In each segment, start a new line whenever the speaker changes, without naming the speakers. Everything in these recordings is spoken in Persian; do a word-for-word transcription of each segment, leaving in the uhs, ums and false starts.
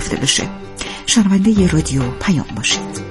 گرفته بشه. شنونده رادیو پیام باشید.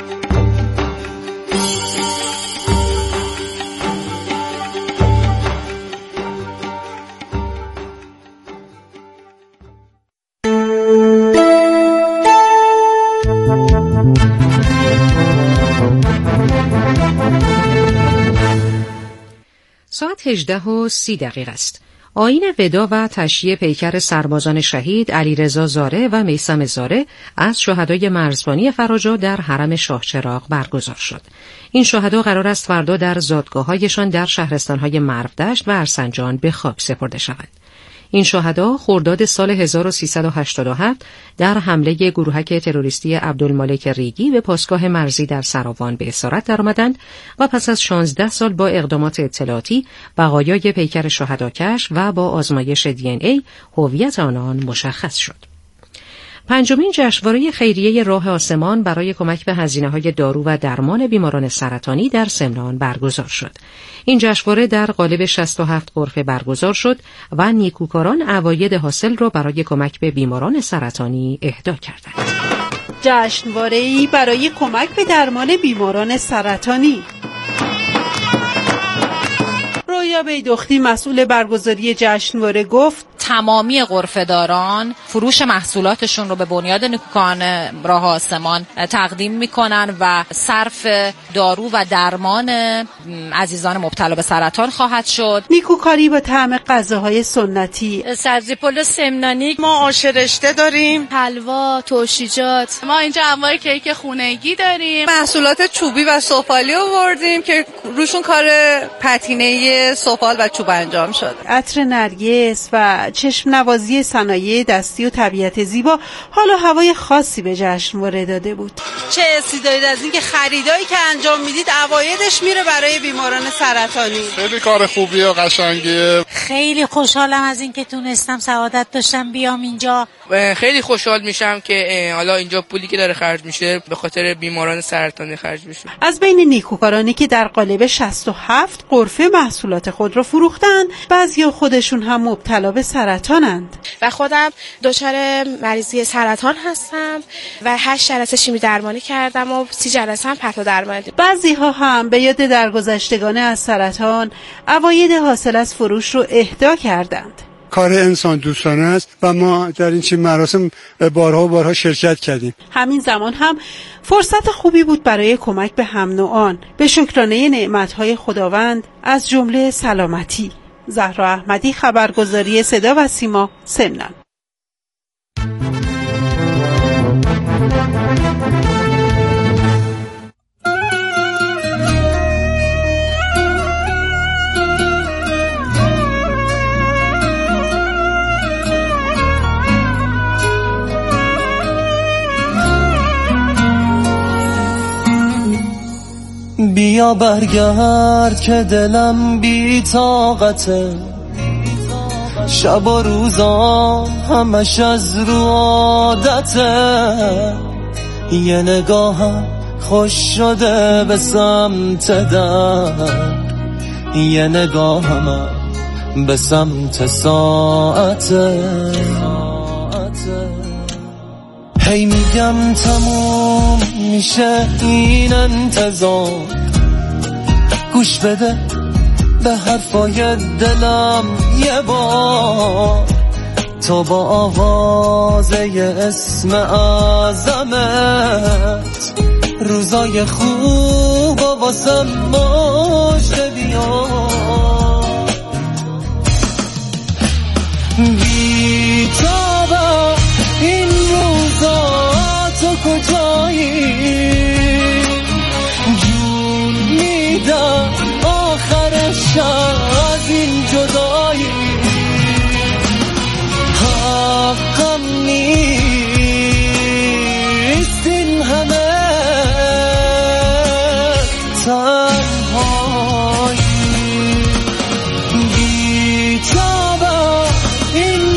ساعت هجده و سی دقیقه است. آیین ودا و تشییع پیکر سربازان شهید علیرضا زاره و میثم زاره از شهدای مرزبانی فراجا در حرم شاهچراغ برگزار شد. این شهدا قرار است فردا در زادگاه‌هایشان در شهرستان‌های مرودشت و ارسنجان به خاک سپرده شوند. این شهدا خرداد سال هزار و سیصد و هشتاد و هفت در حمله گروهک تروریستی عبدالمالک ریگی به پاسگاه مرزی در سراوان به اسارت درآمدند و پس از شانزده سال با اقدامات اطلاعاتی بقایای پیکر شهدا کشف و با آزمایش دی ان ای هویت آنان مشخص شد. پنجمین جشنواره خیریه راه آسمان برای کمک به هزینه‌های دارو و درمان بیماران سرطانی در سمنان برگزار شد. این جشنواره در قالب شصت و هفت غرفه برگزار شد و نیکوکاران عواید حاصل را برای کمک به بیماران سرطانی اهدا کردند.
جشنواره‌ای برای کمک به درمان بیماران سرطانی. رویا بیدختی مسئول برگزاری جشنواره گفت
تمامی غرفه‌داران فروش محصولاتشون رو به بنیاد نیکوکاران راه آسمان تقدیم میکنن و صرف دارو و درمان عزیزان مبتلا به سرطان خواهد شد.
نیکوکاری با طعم غذاهای سنتی.
سبزی پلو سمنانی، ما آش رشته داریم، حلوا، ترشیجات، ما اینجا انواع کیک خونگی داریم،
محصولات چوبی و سفالی آوردیم که روشون کار پتینه سفال و چوب انجام شد.
عطر نرگس و چشم نوازی صنایع دستی و طبیعت زیبا حال و هوای خاصی به جشنواره داده بود.
چه حسی دارید از اینکه خریدایی که انجام میدید عوایدش میره برای بیماران سرطانی؟
خیلی کار خوبیه و قشنگیه.
خیلی خوشحالم از اینکه تونستم سعادت داشتم بیام اینجا.
خیلی خوشحال میشم که حالا اینجا پولی که داره خرج میشه به خاطر بیماران سرطانی خرج میشه.
از بین نیکوکارانی که در قالب شصت و هفت غرفه محصولات خود را فروختند، بعضیا خودشون هم مبتلا به سرطانند.
و خودم دچار مریضی سرطان هستم و هشت جلسه شیمی درمانی کردم و سی جلسه هم پرتو درمانی.
بعضی ها هم به یاد درگذشتگان از سرطان عواید حاصل از فروش رو اهدا کردند.
کار انسان دوستانه است و ما در این چنین مراسم بارها و بارها شرکت کردیم.
همین زمان هم فرصت خوبی بود برای کمک به هم نوعان به شکرانه نعمت‌های خداوند از جمله سلامتی. زهرا احمدی، خبرگزاری صدا و سیما، سمنان.
بیا برگرد که دلم بی طاقته، شب و روزا همش از رو عادته، یه نگاهم خوش شده به سمت در، یه نگاهم به سمت ساعته. هی میگم تموم میشه این انتظار، گوش بده به حرفای دلم یه بار، تو با آوازه اسم اعظمت روزای خوب و واسم مژده بیار. بی‌تابم این روزا تو کجایی، جون میدم آخرش از این جدایی، حقم نیست این همه تنهایی. بی‌تابم این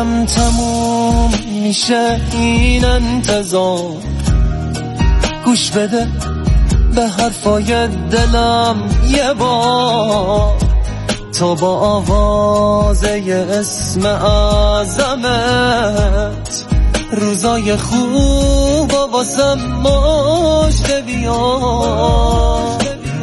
کم تموم میشه این انتظار. گوش بده به حرفای دلم یه بار، تا با آوازه اسم اعظمت روزای خوب و واسم مژده بیار.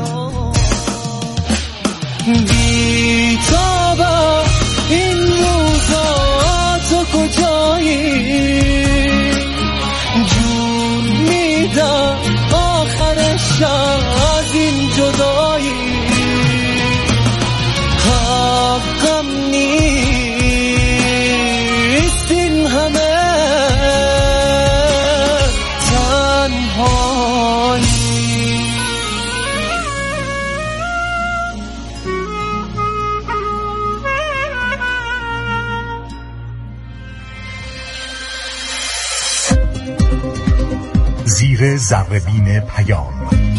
بی‌تابم این روزا تو کجایی، جون میدم آخرش از این جدایی. حقم نیست این همه تنهایی.
زیر ذره‌بین پیام.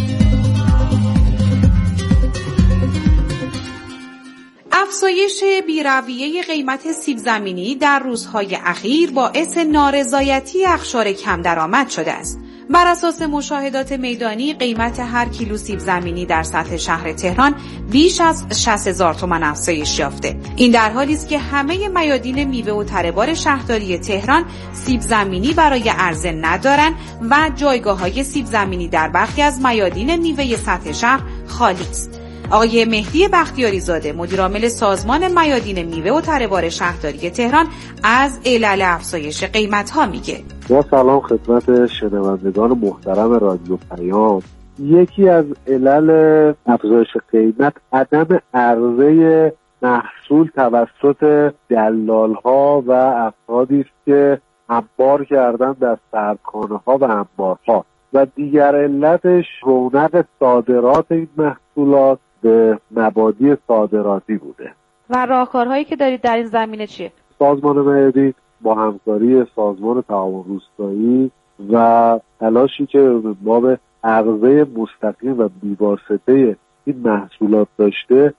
افزایش بی‌رویه قیمت سیب زمینی در روزهای اخیر باعث نارضایتی اقشار کم درآمد شده است. بر اساس مشاهدات میدانی قیمت هر کیلو سیب زمینی در سطح شهر تهران بیش از شصت هزار تومان افزایش یافته. این در حالی است که همه میادین میوه و تره‌بار شهرداری تهران سیب زمینی برای عرضه ندارند و جایگاه‌های سیب زمینی در برخی از میادین میوه سطح شهر خالی است. آقای مهدی بختیاری زاده مدیرعامل سازمان میادین میوه و تره‌بار شهرداری تهران از علل افزایش قیمت‌ها میگه.
با سلام خدمت شنوندگان محترم رادیو پیام. یکی از علل افزایش قیمت عدم عرضه محصول توسط دلال‌ها و افرادی است که انبار کردن در سردخانه‌ها و انبارها و دیگر علتش رونق صادرات این محصولات به مبادی صادراتی بوده.
و راهکارهایی که دارید در این زمینه چیه؟
سازمان میادین با همکاری سازمان تعاون روستایی و تلاشی که باب عرضه مستقیم و بی‌واسطه این محصولات داشته،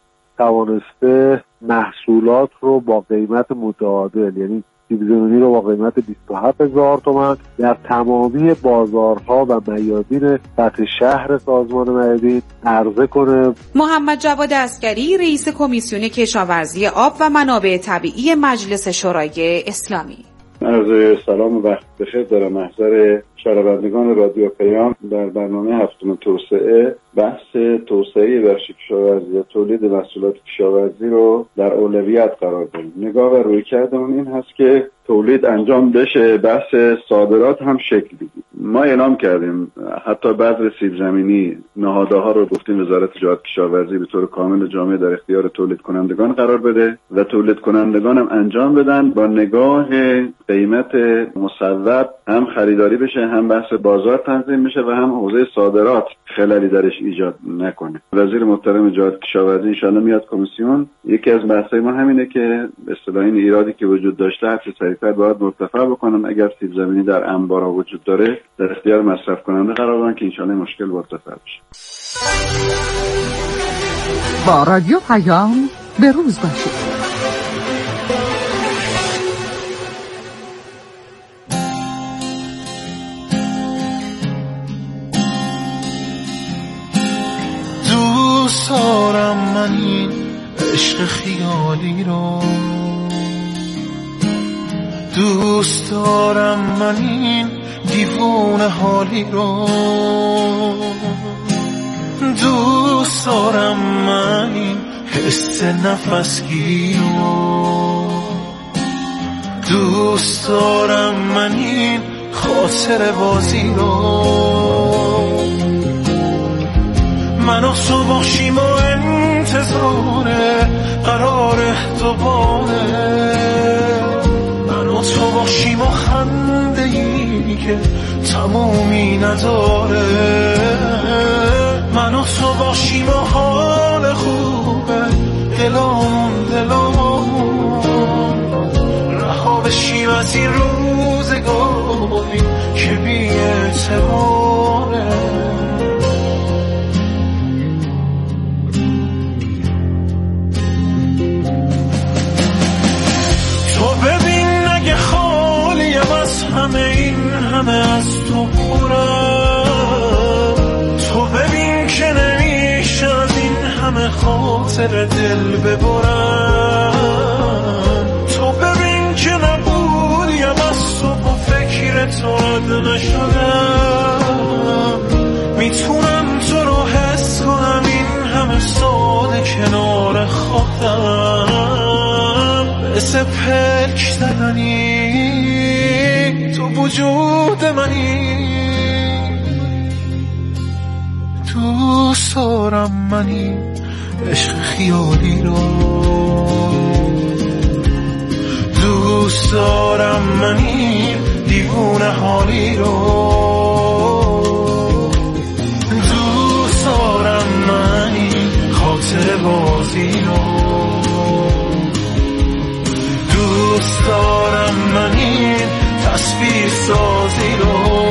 توانسته محصولات رو با قیمت متعادل، یعنی سیب زمینی رو با قیمت بیست و هفت هزار تومان در تمامی بازارها و میادین سطح شهر سازمان میادین عرضه کنه.
محمد جواد عسکری رئیس کمیسیون کشاورزی آب و منابع طبیعی مجلس شورای اسلامی.
عرض سلام و وقت بخیر دارم محضر شنوندگان رادیو پیام. در برنامه هفتم توسعه بحث توسعه بخش کشاورزی و تولید محصولات کشاورزی رو در اولویت قرار دادیم. نگاه و رویکردمون این هست که تولید انجام بشه، بحث صادرات هم شکل بگیره. ما اعلام کردیم حتی بذر سیب زمینی نهادها رو گفتیم وزارت تجارت کشاورزی به طور کامل جامعه در اختیار تولید کنندگان قرار بده و تولید کنندگان هم انجام بدن با نگاه قیمت مصوب، هم خریداری بشه، هم بحث بازار تنظیم بشه و هم حوزه صادرات خللی درش ایجاد نکنه. وزیر محترم تجارت کشاورزی ان شاءالله میاد کمیسیون. یکی از بحث‌های ما همینه که به اصطلاح این ایرادی که وجود داشته هر چه سریعتر باید مرتفع بکنن. اگر سیب زمینی در انبارها وجود داره در اختیار مصرف کننده قرار بدن که ان شاءالله مشکل مرتفع بشه.
با رادیو پیام به روز باشید.
دوست دارم من این عشق خیالی رو، دوست دارم من این دیوونه حالی رو، دوست دارم من این حس نفسگی رو، دوست دارم من این خاطر بازی رو. من و تو باشیم و انتظار قرار دوباره، من و تو باشیم و خنده ای که تمومی نداره، من و تو باشیم و حال خوبه دلامون دلامون، رها بشیم از این روزگاری که بی اعتباره. تو ببین خاطر دل ببرم. تو ببین که نبودیم از صبح و فکر تو رد نشدم. میتونم تو رو حس کنم این همه سال کنار خودم. مثل پلک زدنی تو وجود منی. دوست دارم منی عشق خیالی رو. دوست دارم منی دیوونه حالی رو. دوست دارم منی خاطر بازی رو. دوست دارم منی تصویر سازی رو.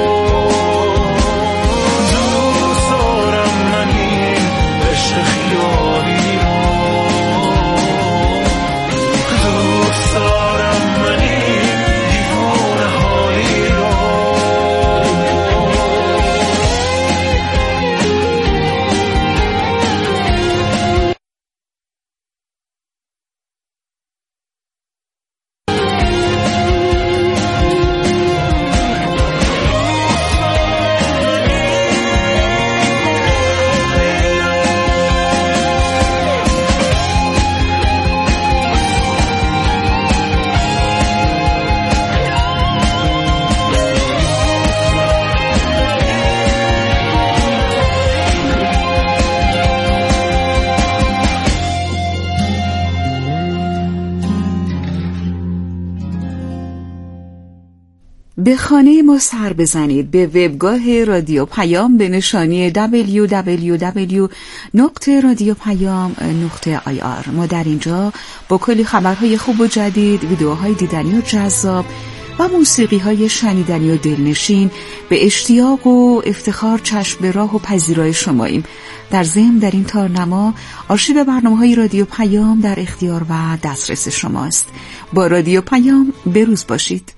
به خانه ما سر بزنید، به وبگاه رادیو پیام به نشانی دبلیو دبلیو دبلیو نقطه رادیو پیام نقطه آی آر. ما در اینجا با کلی خبرهای خوب و جدید، ویدیوهای دیدنی و جذاب و موسیقی‌های شنیدنی و دلنشین به اشتیاق و افتخار چشم به راه و پذیرای شماییم. در ضمن در این تارنما آرشیو برنامه‌های رادیو پیام در اختیار و دسترس شماست. با رادیو پیام بروز باشید.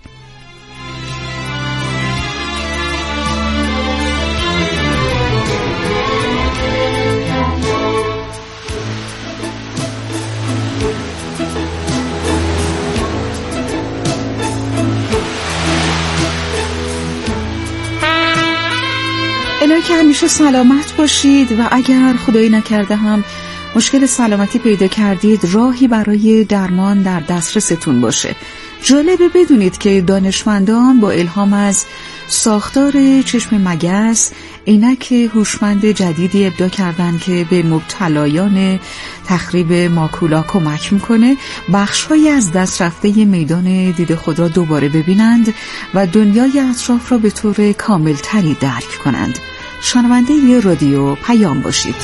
الهی که همیشه سلامت باشید و اگر خدایی نکرده هم مشکل سلامتی پیدا کردید راهی برای درمان در دسترستون باشه. جالبه بدونید که دانشمندان با الهام از ساختار چشم مگس عینک هوشمند جدیدی ابداع کردن که به مبتلایان تخریب ماکولا کمک میکنه بخش‌هایی از دست رفته میدان دید خود را دوباره ببینند و دنیای اطراف را به طور کاملتری درک کنند. شنونده ی رادیو پیام باشید.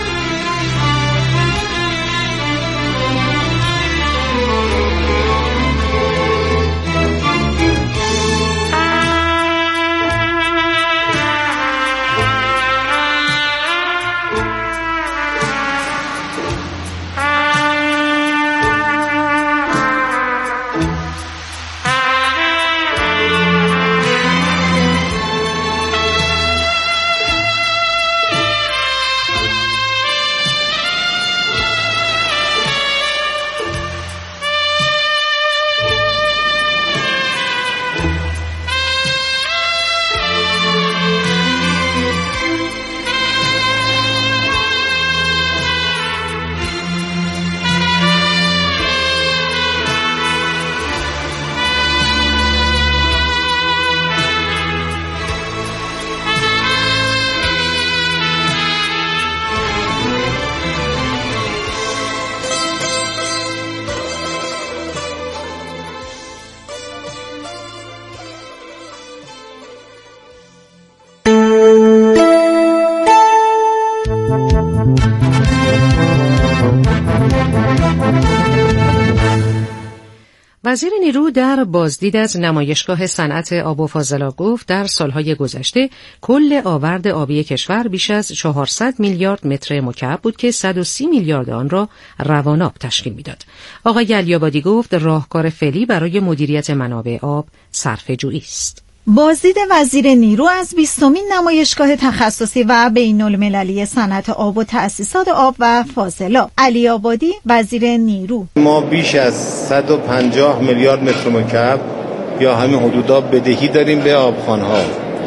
وزیر نیرو در بازدید از نمایشگاه صنعت آب و فاضلاب گفت در سالهای گذشته کل آورد آبی کشور بیش از چهارصد میلیارد متر مکعب بود که صد و سی میلیارد آن را رواناب تشکیل میداد. آقای علی‌آبادی گفت راهکار فعلی برای مدیریت منابع آب صرفه‌جویی است.
بازدید وزیر نیرو از بیستمین نمایشگاه تخصصی و بین‌المللی صنعت آب و تأسیسات آب و فاضلاب. علی آبادی، وزیر نیرو:
ما بیش از صد و پنجاه میلیارد متر مکعب یا همین حدودا بدهی داریم به آبخوان‌ها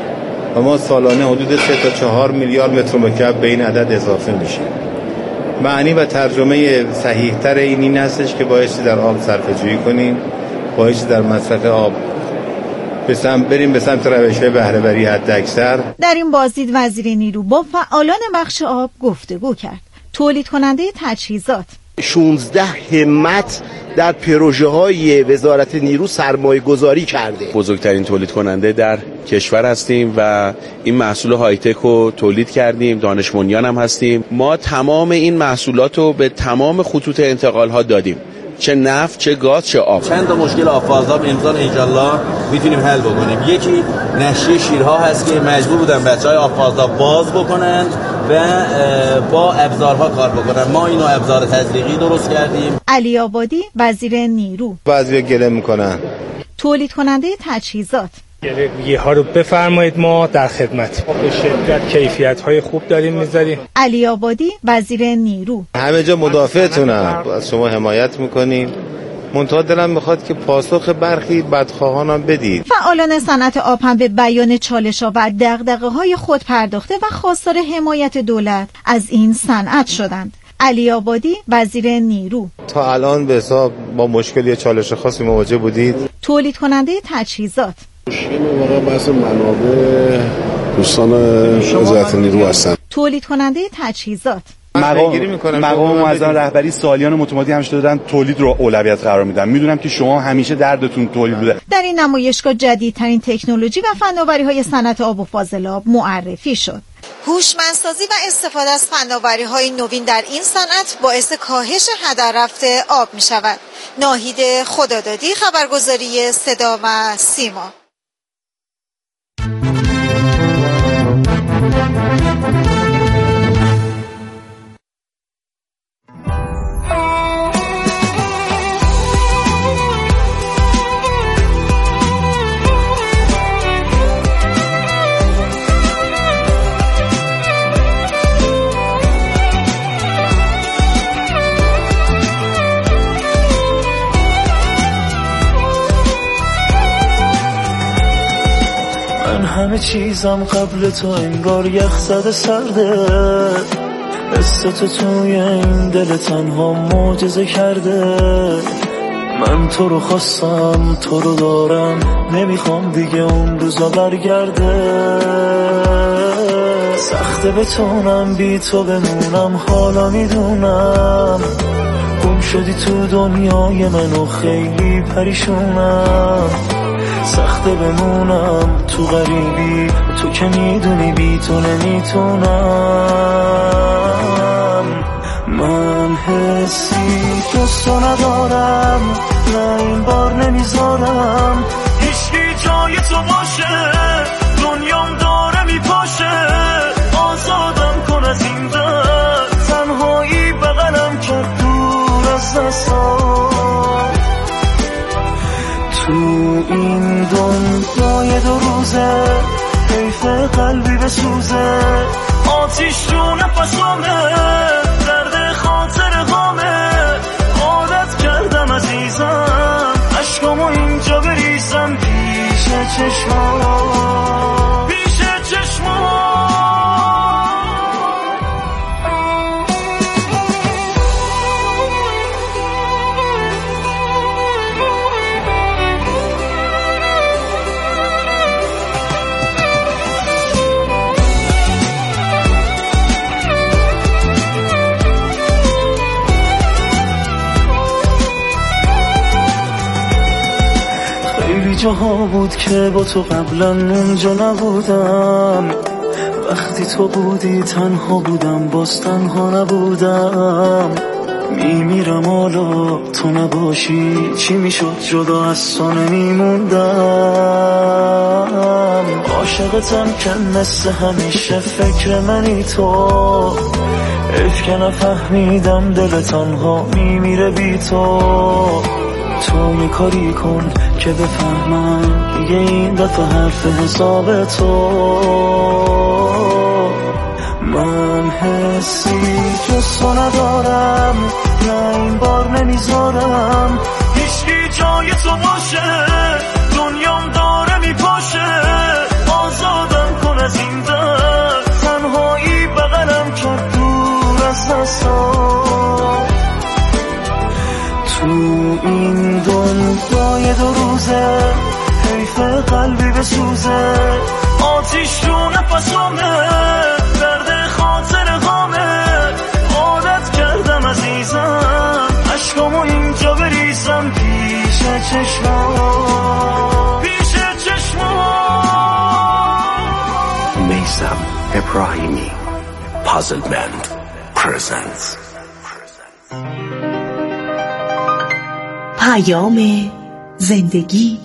و ما سالانه حدود سه تا چهار میلیارد متر مکعب به این عدد اضافه میشه. معنی و ترجمه صحیح‌تر این این هستش که بایستی در آب صرفه‌جویی کنیم، بایستی در مصرف آب بسم بریم به سمت روش‌های بهره‌وری حداکثر.
در این بازدید وزیر نیرو با فعالان بخش آب گفتگو کرد. تولید کننده تجهیزات:
شانزده همت در پروژه های وزارت نیرو سرمایه گذاری کرده.
بزرگترین تولید کننده در کشور هستیم و این محصول های تک رو تولید کردیم، دانش بنیان هم هستیم. ما تمام این محصولات رو به تمام خطوط انتقال ها دادیم، چه نفت، چه گاز، چه آب.
چند تا مشکل آبفازاب امسال انشالله میتونیم حل بکنیم. یکی نشی شیرها هست که مجبور بودن بچهای آبفازاب باز بکنن و با ابزارها کار بکنن. ما اینو ابزار تزریقی درست کردیم.
علی آبادی، وزیر نیرو:
بعضیا گله میکنن.
تولید کننده تجهیزات:
گله‌گیری ها رو بفرمایید، ما در خدمت. به شدت کیفیت های خوب داریم میذاریم.
علی آبادی، وزیر نیرو:
همه جا مدافعتونم، از شما حمایت میکنیم، منتها دلم میخواد که پاسخ برخی بدخواهانم بدید.
فعالان صنعت آب هم به بیان چالش‌ها و دغدغه‌های خود پرداخته و خواستار حمایت دولت از این صنعت شدند. علی آبادی، وزیر نیرو:
تا الان به حساب با مشکل یا چالش خاصی مواجه بودید؟
تولید کننده تجهیزات:
مشکل واقعا بحث منابع دوستان وزارت نیرو هستن.
تولید کننده تجهیزات:
مقام مقام معظم رهبری سالیان متمادی همیشه دادن تولید رو اولویت قرار میدن. میدونم که شما همیشه دردتون تولید بوده.
در این نمایشگاه جدیدترین تکنولوژی و فناوری‌های صنعت آب و فاضلاب معرفی شد. هوشمندسازی و استفاده از فناوری‌های نوین در این صنعت باعث کاهش هدر رفت آب می‌شود. ناهید خدادادی، خبرگزاری صدا و سیما.
همه چیزم قبل تو انگار یخ زده سرده، قصه تو توی این دل تنها معجزه کرده. من تو رو خواستم، تو رو دارم، نمیخوام دیگه اون روزا برگرده. سخته بتونم بی تو بمونم، حالا میدونم گم شدی تو دنیای من و خیلی پریشونم. سخته بمونم تو غریبی، تو که میدونی بی تو نمیتونم. من حسی دوستو ندارم، نه این بار نمیذارم هیچکی جای تو باشه. دنیام داره میپاشه، آزادم کن از این درد. تنهایی بغلم کرد دور از دستام. تو این دنیای دو روزه حیف قلبی بسوزه. آتیش تو نفسامه، درد خاطر غامه. عادت کردم عزیزم، عشقامو اینجا بریزم پیش چشمام، پیش چشمام. جاها بود که با تو قبلا اونجا نبودم. وقتی تو بودی تنها بودم، باز تنها نبودم. میمیرم حالا تو نباشی، چی میشد جدا از تو نمیموندم. عاشقتم که مثل همیشه فکر منی تو. حیف که نفهمیدم دل تنها میمیره بی تو. تو یه کاری کن که بفهمم دیگه این دفعه حرف حساب تو من حسی جز تو ندارم، نه این بار نمیذارم هیچکی جای تو باشه، دنیام داره میپاشه، آزادم کن از این درد، تنهایی بغلم کرد دور از دستم. تو این دنیای دو روزه حیف قلبی بسوزه، آتیش رو نفسامه، درد خاطر غامه، عادت کردم عزیزم عشقامو اینجا بریزم پیش چشمام، پیش چشمام.
میثم ابراهیمی پازل بند پرزنتس.
پیام زندگی.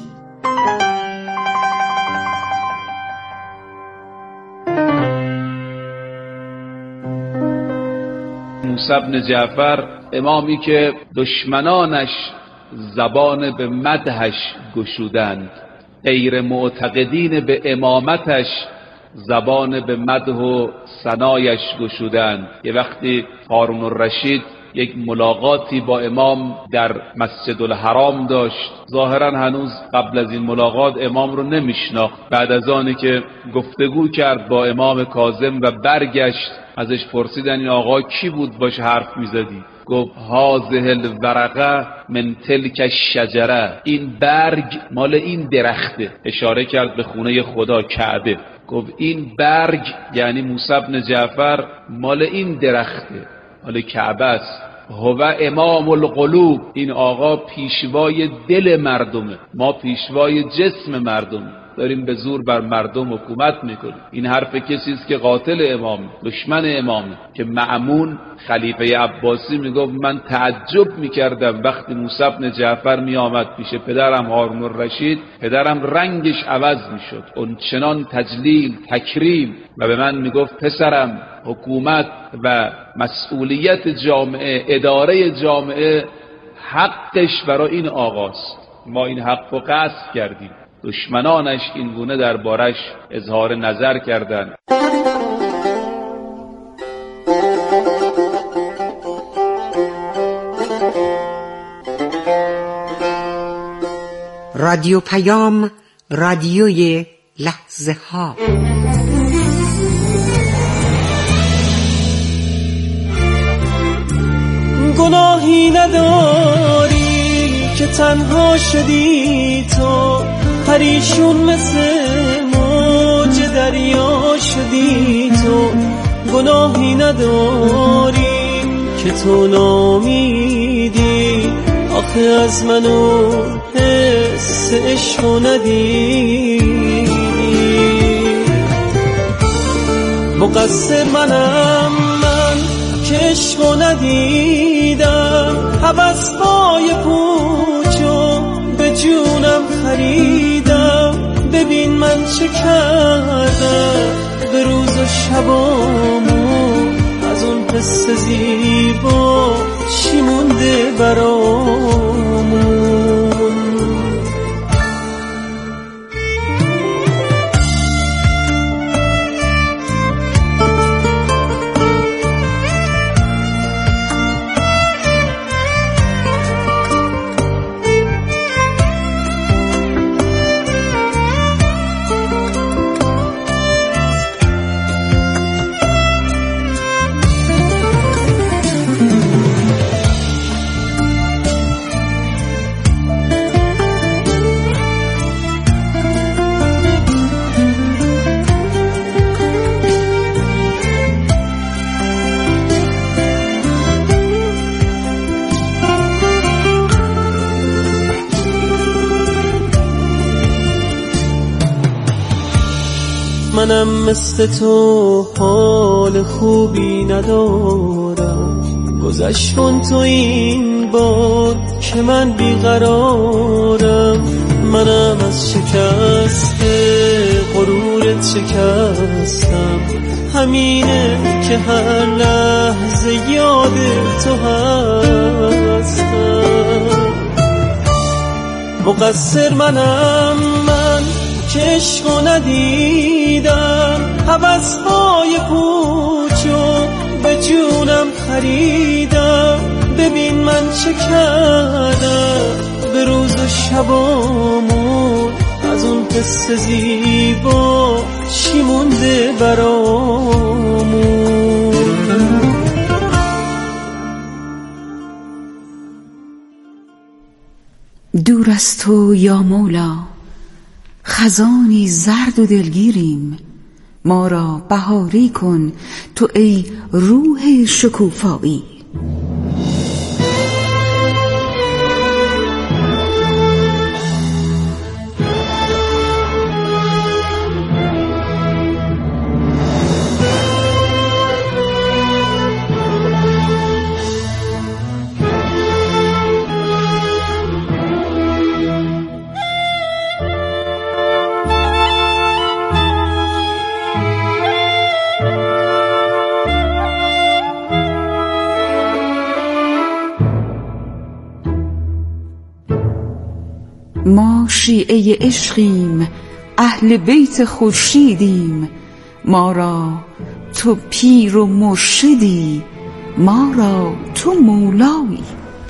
موسی بن جعفر امامی که دشمنانش زبان به مدحش گشودند، غیر معتقدین به امامتش زبان به مدح و ثنایش گشودند. یه وقتی هارون الرشید یک ملاقاتی با امام در مسجد الحرام داشت، ظاهرا هنوز قبل از این ملاقات امام رو نمیشناخت. بعد از آنی که گفتگو کرد با امام کاظم و برگشت، ازش پرسیدن این آقا کی بود باش حرف میزدی؟ گفت هذه الورقه من تلک الشجره، این برگ مال این درخته، اشاره کرد به خونه خدا کعبه. گفت این برگ یعنی موسی بن جعفر مال این درخته، مال کعبه است. هو امام القلوب، این آقا پیشوای دل مردمه، ما پیشوای جسم مردم، داریم به زور بر مردم حکومت میکنیم. این حرف کسی است که قاتل امامه، دشمن امامه. که مأمون خلیفه عباسی میگفت من تعجب میکردم وقتی موسی بن جعفر میآمد پیش پدرم هارون الرشید، پدرم رنگش عوض میشد، اون چنان تجلیل تکریم، و به من میگفت پسرم حکومت و مسئولیت جامعه، اداره جامعه حقش برای این آقاست، ما این حق رو غصب کردیم. دشمنانش این گونه دربارش اظهار نظر کردند.
رادیو پیام، رادیوی لحظه ها.
گناهی نداری که تنها شدی تو، پریشون مثل موج دریا شدی تو. گناهی نداری که تو نامیدی، آخه از منو حس عشقو ندیدی. مقصر منم من که عشقو ندیدم، هوس‌های پوچو به جونم خریدم. ببین من چه کردم به روز و شبامون، از اون حس زیبا چی مونده برامون. منم مثل تو حال خوبی ندارم، گذشت کن تو این بار که من بیقرارم. منم از شکست غرورت شکستم، همینه که هر لحظه یاد تو هستم. مقصر منم من که عشقو ندیدم، هوس‌های پوچو به جونم خریدم. ببین من چه کردم به روز و شبامون، از اون قصه زیبا چی مونده برامون.
دور از تو یا مولا خزانی زرد و دلگیریم، ما را بهاری کن تو ای روح شکوفایی. ما شیعه عشقیم، اهل بیت خورشیدیم، ما را تو پیر و مرشدی، ما را تو مولایی.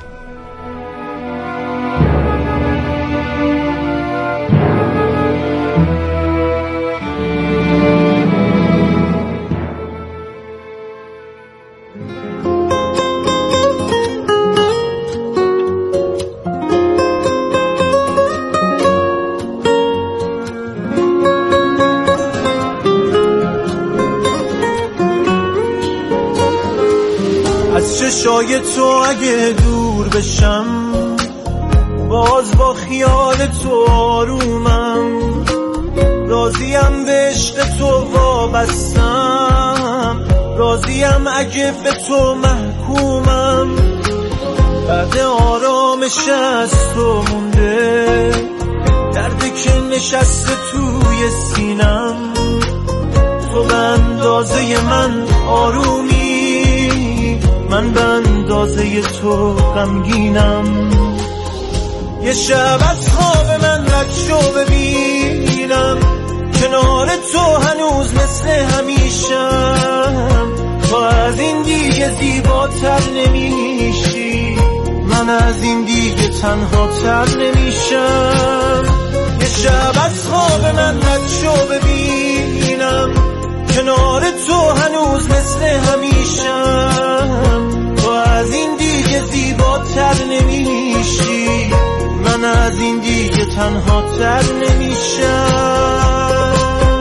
چشای تو اگه دور بشم، باز با خیال تو آرومم. راضیم به عشق تو وابستم، راضیم اگه به تو محکومم. بعد آرامش از تو مونده، دردی که نشسته توی سینم. تو به اندازه من آرومی، من به اندازه تو غمگینم. یه شب از خواب من رد شو ببینم، کنار تو هنوز مثل همیشم. تو از این دیگه زیباتر نمیشی، من از این دیگه تنها تر نمیشم. یه شب از خواب من رد شو ببینم، کنار تو هنوز مثل همیشم. تو از این دیگه زیباتر نمیشی، من از این دیگه تنها تر نمیشم.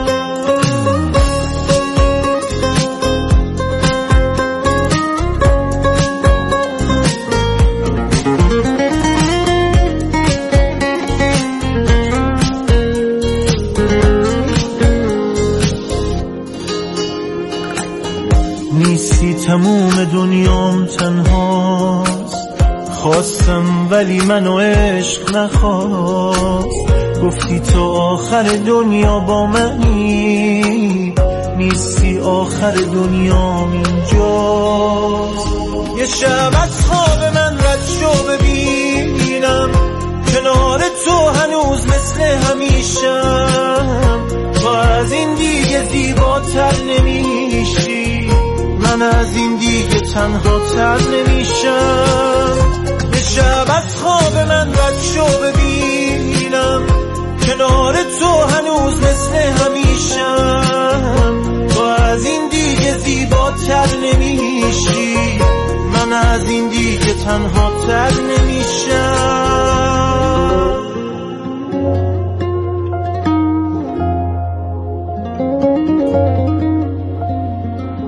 نیستی تموم دنیام تنهاست، خواستم ولی منو عشق نخواست. گفتی تو آخر دنیا با منی، نیستی آخر دنیام اینجاست. یه شب از خواب من رد شو ببینم، کنار تو هنوز مثل همیشم. تو از این دیگه زیباتر نمیشی، من از این دیگه تنها تر نمیشم. یه شب از خواب من رد شو ببینم، کنار تو هنوز مثل همیشم. تو از این دیگه زیباتر نمیشی، من از این دیگه تنها تر نمیشم.